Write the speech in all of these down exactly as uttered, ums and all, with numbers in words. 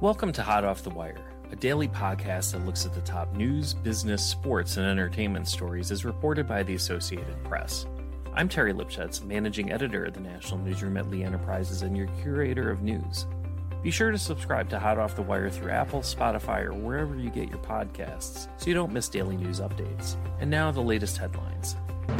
Welcome to Hot Off the Wire, a daily podcast that looks at the top news, business, sports, and entertainment stories as reported by the Associated Press. I'm Terry Lipschutz, managing editor of the National Newsroom at Lee Enterprises and your curator of news. Be sure to subscribe to Hot Off the Wire through Apple, Spotify, or wherever you get your podcasts so you don't miss daily news updates. And now the latest headlines.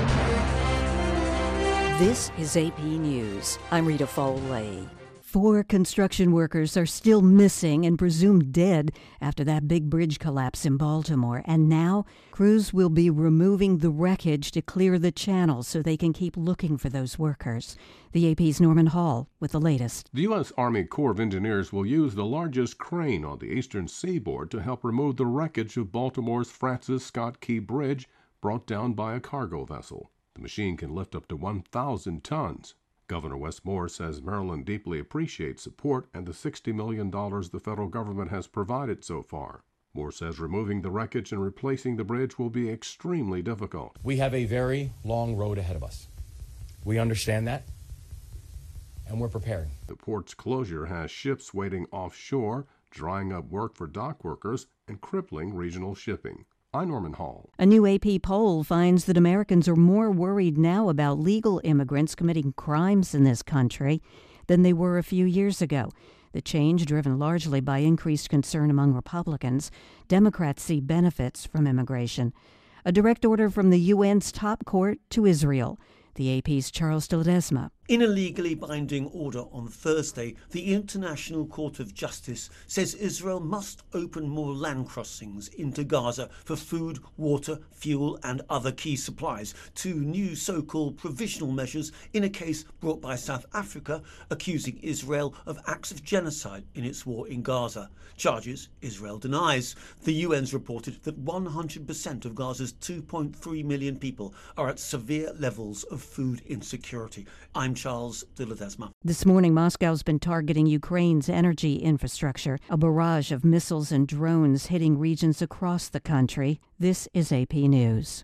This is A P News. I'm Rita Foley. Four construction workers are still missing and presumed dead after that big bridge collapse in Baltimore. And now, crews will be removing the wreckage to clear the channel so they can keep looking for those workers. The A P's Norman Hall with the latest. The U S. Army Corps of Engineers will use the largest crane on the eastern seaboard to help remove the wreckage of Baltimore's Francis Scott Key Bridge brought down by a cargo vessel. The machine can lift up to one thousand tons. Governor Wes Moore says Maryland deeply appreciates support and the sixty million dollars the federal government has provided so far. Moore says removing the wreckage and replacing the bridge will be extremely difficult. We have a very long road ahead of us. We understand that, and we're preparing. The port's closure has ships waiting offshore, drying up work for dock workers, and crippling regional shipping. I'm Norman Hall. A new A P poll finds that Americans are more worried now about legal immigrants committing crimes in this country than they were a few years ago. The change, driven largely by increased concern among Republicans, Democrats see benefits from immigration. A direct order from the U N's top court to Israel. The A P's Charles de Ledesma. In a legally binding order on Thursday, the International Court of Justice says Israel must open more land crossings into Gaza for food, water, fuel and other key supplies. Two new so-called provisional measures in a case brought by South Africa accusing Israel of acts of genocide in its war in Gaza. Charges Israel denies. The U N's reported that one hundred percent of Gaza's two point three million people are at severe levels of food insecurity. I'm Charles de Ledesma. This morning, Moscow's been targeting Ukraine's energy infrastructure, a barrage of missiles and drones hitting regions across the country. This is A P News.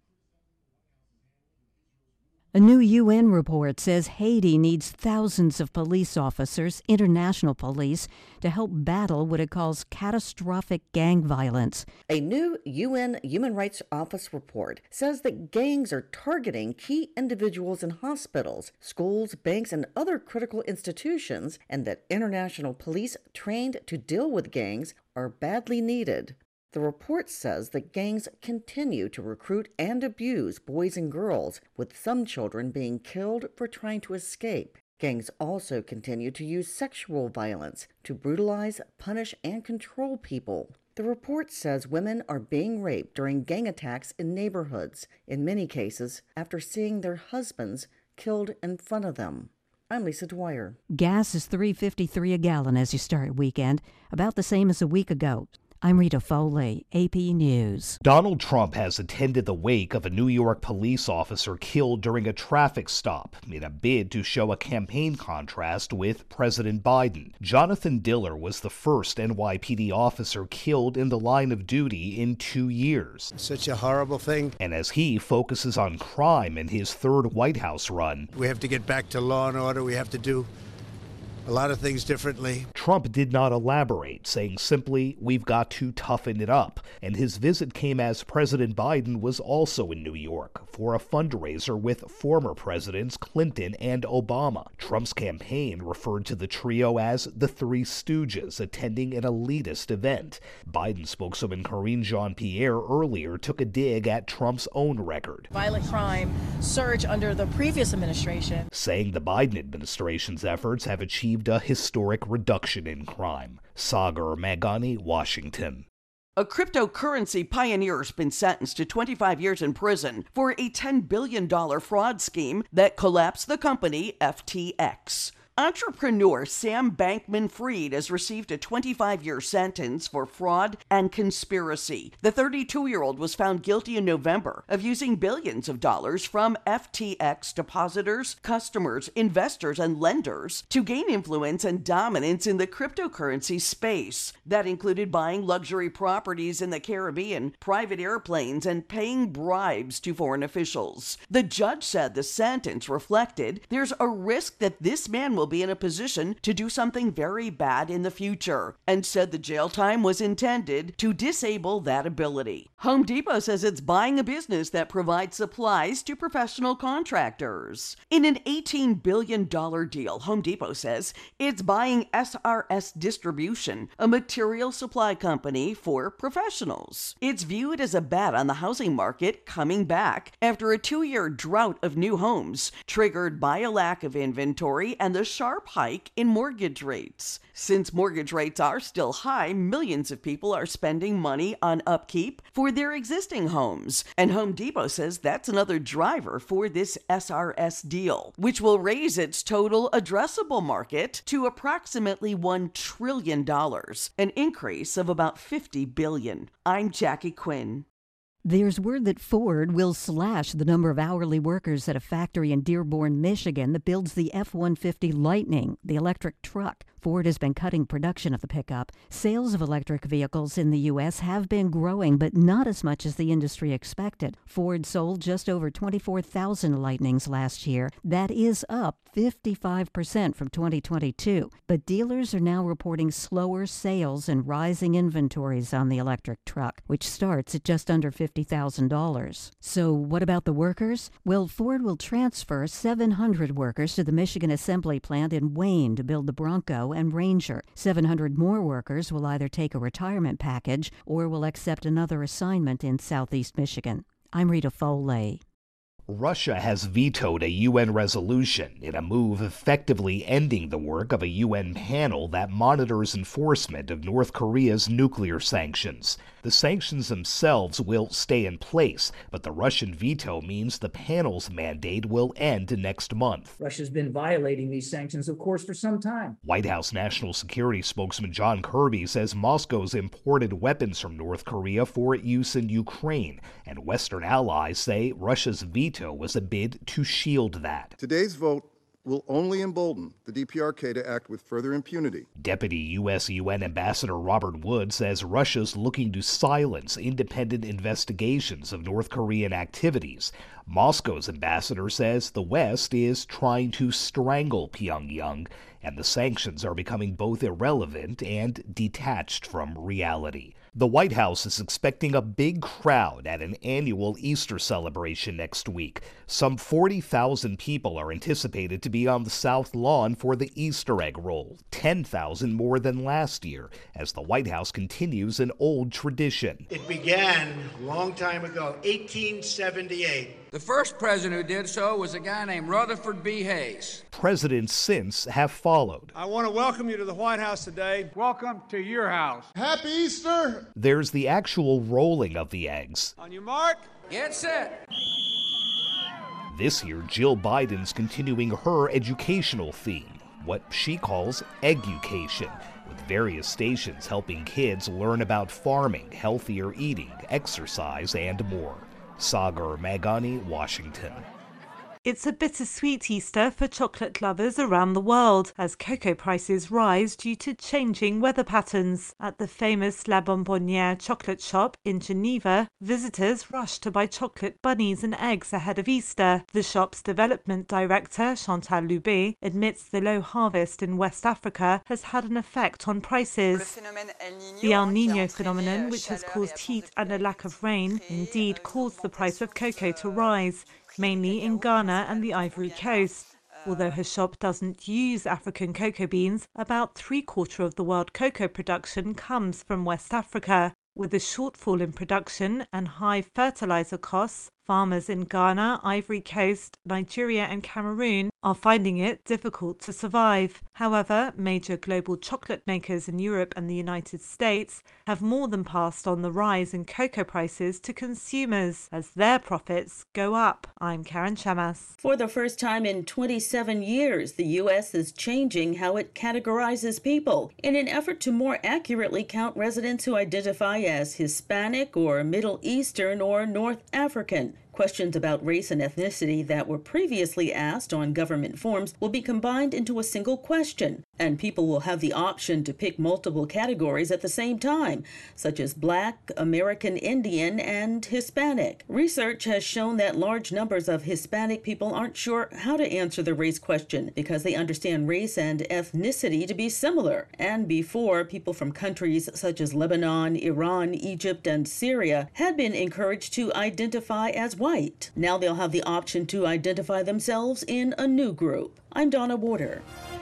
A new U N report says Haiti needs thousands of police officers, international police, to help battle what it calls catastrophic gang violence. A new U N Human Rights Office report says that gangs are targeting key individuals in hospitals, schools, banks, and other critical institutions, and that international police trained to deal with gangs are badly needed. The report says that gangs continue to recruit and abuse boys and girls, with some children being killed for trying to escape. Gangs also continue to use sexual violence to brutalize, punish, and control people. The report says women are being raped during gang attacks in neighborhoods, in many cases after seeing their husbands killed in front of them. I'm Lisa Dwyer. Gas is three dollars and fifty-three cents a gallon as you start weekend, about the same as a week ago. I'm Rita Foley, A P News. Donald Trump has attended the wake of a New York police officer killed during a traffic stop in a bid to show a campaign contrast with President Biden. Jonathan Diller was the first N Y P D officer killed in the line of duty in two years. Such a horrible thing. And as he focuses on crime in his third White House run, we have to get back to law and order. We have to do a lot of things differently. Trump did not elaborate, saying simply, "We've got to toughen it up." And his visit came as President Biden was also in New York for a fundraiser with former presidents Clinton and Obama. Trump's campaign referred to the trio as the Three Stooges, attending an elitist event. Biden spokeswoman Karine Jean-Pierre earlier took a dig at Trump's own record. Violent crime surged under the previous administration, saying the Biden administration's efforts have achieved a historic reduction in crime. Sagar Magani, Washington. A cryptocurrency pioneer has been sentenced to twenty-five years in prison for a ten billion dollars fraud scheme that collapsed the company F T X. Entrepreneur Sam Bankman-Fried has received a twenty-five-year sentence for fraud and conspiracy. The thirty-two-year-old was found guilty in November of using billions of dollars from F T X depositors, customers, investors, and lenders to gain influence and dominance in the cryptocurrency space. That included buying luxury properties in the Caribbean, private airplanes, and paying bribes to foreign officials. The judge said the sentence reflected there's a risk that this man will will be in a position to do something very bad in the future, and said the jail time was intended to disable that ability. Home Depot says it's buying a business that provides supplies to professional contractors. In an eighteen billion dollars deal, Home Depot says it's buying S R S Distribution, a material supply company for professionals. It's viewed as a bet on the housing market coming back after a two-year drought of new homes, triggered by a lack of inventory and the sharp hike in mortgage rates. Since mortgage rates are still high, millions of people are spending money on upkeep for their existing homes, and Home Depot says that's another driver for this S R S deal, which will raise its total addressable market to approximately one trillion dollars, an increase of about fifty billion dollars. I'm Jackie Quinn. There's word that Ford will slash the number of hourly workers at a factory in Dearborn, Michigan that builds the F one fifty Lightning, the electric truck. Ford has been cutting production of the pickup. Sales of electric vehicles in the U S have been growing, but not as much as the industry expected. Ford sold just over twenty-four thousand Lightnings last year. That is up fifty-five percent from twenty twenty-two. But dealers are now reporting slower sales and rising inventories on the electric truck, which starts at just under fifty thousand dollars. So what about the workers? Well, Ford will transfer seven hundred workers to the Michigan Assembly Plant in Wayne to build the Bronco and Ranger. seven hundred more workers will either take a retirement package or will accept another assignment in Southeast Michigan. I'm Rita Foley. Russia has vetoed a U N resolution in a move effectively ending the work of a U N panel that monitors enforcement of North Korea's nuclear sanctions. The sanctions themselves will stay in place, but the Russian veto means the panel's mandate will end next month. Russia's been violating these sanctions, of course, for some time. White House National Security spokesman John Kirby says Moscow's imported weapons from North Korea for use in Ukraine, and Western allies say Russia's veto was a bid to shield that. Today's vote will only embolden the D P R K to act with further impunity. Deputy U S U N Ambassador Robert Wood says Russia's looking to silence independent investigations of North Korean activities. Moscow's ambassador says the West is trying to strangle Pyongyang, and the sanctions are becoming both irrelevant and detached from reality. The White House is expecting a big crowd at an annual Easter celebration next week. Some forty thousand people are anticipated to be on the South Lawn for the Easter egg roll, ten thousand more than last year, as the White House continues an old tradition. It began a long time ago, eighteen seventy-eight. The first president who did so was a guy named Rutherford B. Hayes. Presidents since have followed. I want to welcome you to the White House today. Welcome to your house. Happy Easter! There's the actual rolling of the eggs. On your mark, get set. This year, Jill Biden's continuing her educational theme, what she calls eggucation, with various stations helping kids learn about farming, healthier eating, exercise, and more. Sagar Magani, Washington. It's a bittersweet Easter for chocolate lovers around the world as cocoa prices rise due to changing weather patterns. At the famous La Bonbonnière chocolate shop in Geneva, visitors rush to buy chocolate bunnies and eggs ahead of Easter. The shop's development director, Chantal Loubet, admits the low harvest in West Africa has had an effect on prices. The El Niño phenomenon, which has caused heat and a lack of rain, indeed caused the price of cocoa to rise, mainly in Ghana and the Ivory Coast. Although her shop doesn't use African cocoa beans, about three-quarter of the world cocoa production comes from West Africa. With a shortfall in production and high fertilizer costs, farmers in Ghana, Ivory Coast, Nigeria and Cameroon are finding it difficult to survive. However, major global chocolate makers in Europe and the United States have more than passed on the rise in cocoa prices to consumers as their profits go up. I'm Karen Chamas. For the first time in twenty-seven years, the U S is changing how it categorizes people in an effort to more accurately count residents who identify as Hispanic or Middle Eastern or North African. Questions about race and ethnicity that were previously asked on government forms will be combined into a single question, and people will have the option to pick multiple categories at the same time, such as Black, American Indian, and Hispanic. Research has shown that large numbers of Hispanic people aren't sure how to answer the race question because they understand race and ethnicity to be similar. And before, people from countries such as Lebanon, Iran, Egypt, and Syria had been encouraged to identify as white. Now they'll have the option to identify themselves in a new group. I'm Donna Warder.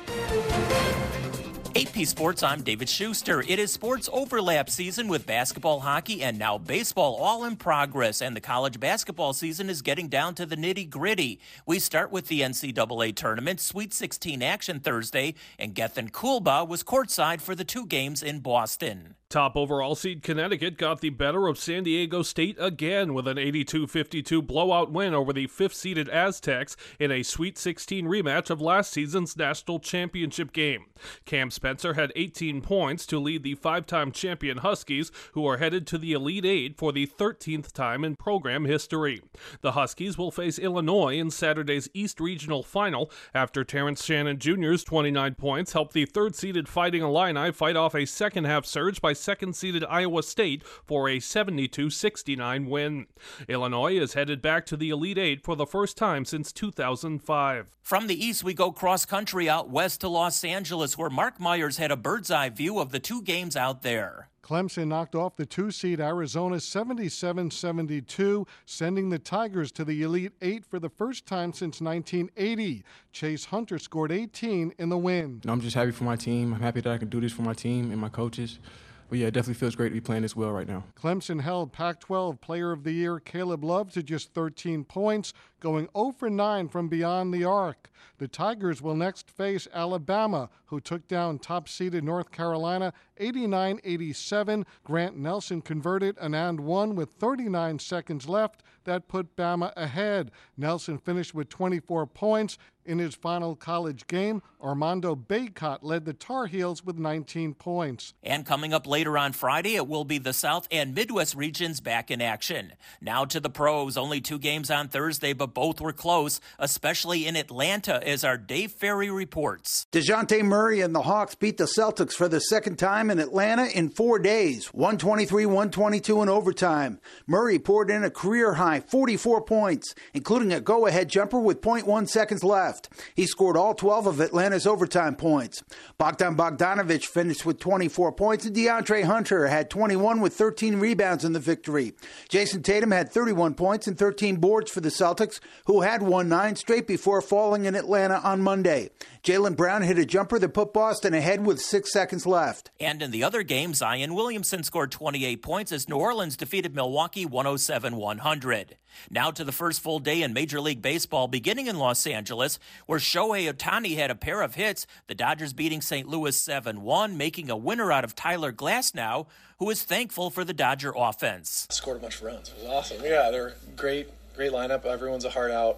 A P Sports, I'm David Schuster. It is sports overlap season with basketball, hockey, and now baseball all in progress, and the college basketball season is getting down to the nitty-gritty. We start with the N C double A tournament, Sweet sixteen action Thursday, and Gethin Kulba was courtside for the two games in Boston. Top overall seed Connecticut got the better of San Diego State again with an eighty-two fifty-two blowout win over the fifth-seeded Aztecs in a Sweet sixteen rematch of last season's national championship game. Cam Spencer had eighteen points to lead the five-time champion Huskies, who are headed to the Elite Eight for the thirteenth time in program history. The Huskies will face Illinois in Saturday's East Regional Final after Terrence Shannon Junior's twenty-nine points helped the third-seeded Fighting Illini fight off a second-half surge by second-seeded Iowa State for a seventy-two sixty-nine win. Illinois is headed back to the Elite Eight for the first time since two thousand five. From the east, we go cross-country out west to Los Angeles, where Mark Myers had a bird's-eye view of the two games out there. Clemson knocked off the two-seed Arizona seventy-seven seventy-two, sending the Tigers to the Elite Eight for the first time since nineteen eighty. Chase Hunter scored eighteen in the win. I'm just happy for my team. I'm happy that I can do this for my team and my coaches. But yeah, it definitely feels great to be playing this well right now. Clemson held Pac twelve Player of the Year Caleb Love to just thirteen points, going zero for nine from beyond the arc. The Tigers will next face Alabama, who took down top-seeded North Carolina eighty-nine eighty-seven. Grant Nelson converted an and one with thirty-nine seconds left. That put Bama ahead. Nelson finished with twenty-four points. In his final college game, Armando Bacot led the Tar Heels with nineteen points. And coming up later on Friday, it will be the South and Midwest regions back in action. Now to the pros. Only two games on Thursday, but both were close, especially in Atlanta, as our Dave Ferry reports. DeJounte Murray and the Hawks beat the Celtics for the second time in Atlanta in four days, one twenty-three one twenty-two in overtime. Murray poured in a career-high forty-four points, including a go-ahead jumper with point one seconds left. He scored all twelve of Atlanta's overtime points. Bogdan Bogdanovic finished with twenty-four points, and DeAndre Hunter had twenty-one with thirteen rebounds in the victory. Jason Tatum had thirty-one points and thirteen boards for the Celtics, who had won nine straight before falling in Atlanta on Monday. Jaylen Brown hit a jumper that put Boston ahead with six seconds left. And in the other game, Zion Williamson scored twenty-eight points as New Orleans defeated Milwaukee one oh seven one hundred. Now to the first full day in Major League Baseball, beginning in Los Angeles, where Shohei Ohtani had a pair of hits, the Dodgers beating Saint Louis seven one, making a winner out of Tyler Glasnow, who is thankful for the Dodger offense. Scored a bunch of runs. It was awesome. Yeah, they're great, great lineup. Everyone's a heart out.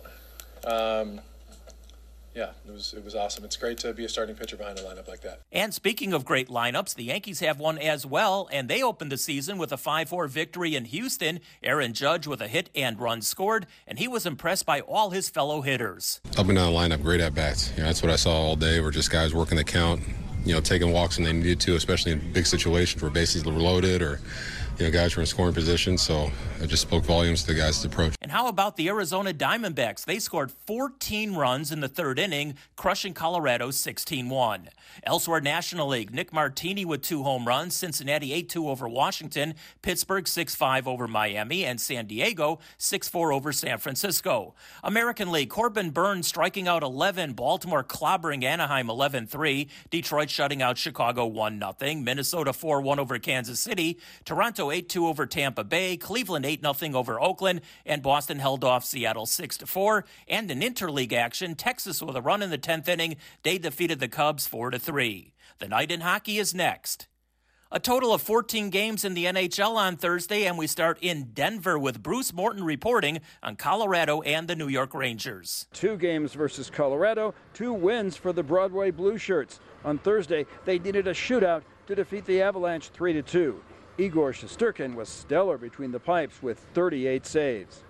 Um, Yeah, it was it was awesome. It's great to be a starting pitcher behind a lineup like that. And speaking of great lineups, the Yankees have one as well, and they opened the season with a five four victory in Houston. Aaron Judge with a hit and run scored, and he was impressed by all his fellow hitters. Up and down the lineup, great at-bats. You know, that's what I saw all day, were just guys working the count, you know, taking walks when they needed to, especially in big situations where bases were loaded or, you know, guys were in scoring position. So it just spoke volumes to the guys' approach. And how about the Arizona Diamondbacks? They scored fourteen runs in the third inning, crushing Colorado sixteen one. Elsewhere, National League, Nick Martini with two home runs, Cincinnati eight two over Washington, Pittsburgh six five over Miami, and San Diego six four over San Francisco. American League, Corbin Burns striking out eleven, Baltimore clobbering Anaheim eleven three, Detroit shutting out Chicago one nothing, Minnesota four one over Kansas City, Toronto eight two over Tampa Bay, Cleveland eight nothing over Oakland, and Boston held off Seattle six to four. And in interleague action, Texas with a run in the tenth inning, they defeated the Cubs four to three. The night in hockey is next. A total of fourteen games in the N H L on Thursday, and we start in Denver with Bruce Morton reporting on Colorado and the New York Rangers. Two games versus Colorado, two wins for the Broadway Blue Shirts. On Thursday, they needed a shootout to defeat the Avalanche three to two. Igor Shesterkin was stellar between the pipes with thirty-eight saves.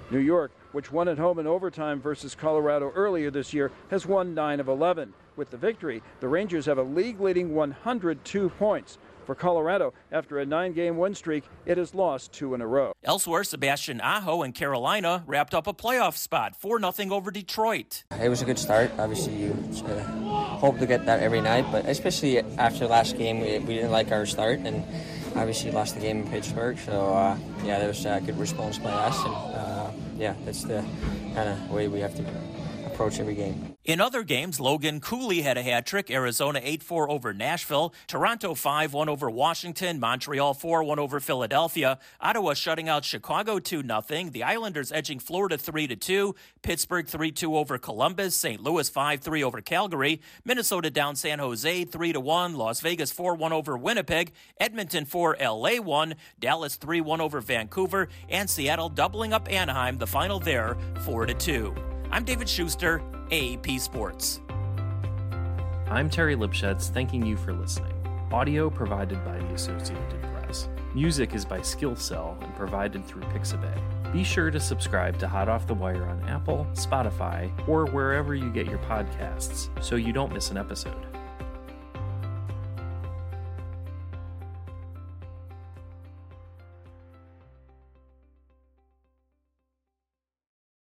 New York, which won at home in overtime versus Colorado earlier this year, has won nine of eleven. With the victory, the Rangers have a league-leading one hundred two points. For Colorado, after a nine-game win streak, it has lost two in a row. Elsewhere, Sebastian Aho in Carolina wrapped up a playoff spot, four nothing over Detroit. It was a good start. Obviously, you uh, hope to get that every night, but especially after last game, we, we didn't like our start, and obviously lost the game in Pittsburgh. So, uh, yeah, there was a good response by us, and uh, yeah, that's the kind of way we have to approach every game. In other games, Logan Cooley had a hat trick. Arizona eight four over Nashville. Toronto five one over Washington. Montreal four one over Philadelphia. Ottawa shutting out Chicago two nothing. The Islanders edging Florida three to two. Pittsburgh three two over Columbus. Saint Louis five three over Calgary. Minnesota down San Jose three to one. Las Vegas four one over Winnipeg. Edmonton four, L A one. Dallas three one over Vancouver. And Seattle doubling up Anaheim. The final there four to two. I'm David Schuster, A P Sports. I'm Terry Lipschutz, thanking you for listening. Audio provided by the Associated Press. Music is by Skillcell and provided through Pixabay. Be sure to subscribe to Hot Off the Wire on Apple, Spotify, or wherever you get your podcasts so you don't miss an episode.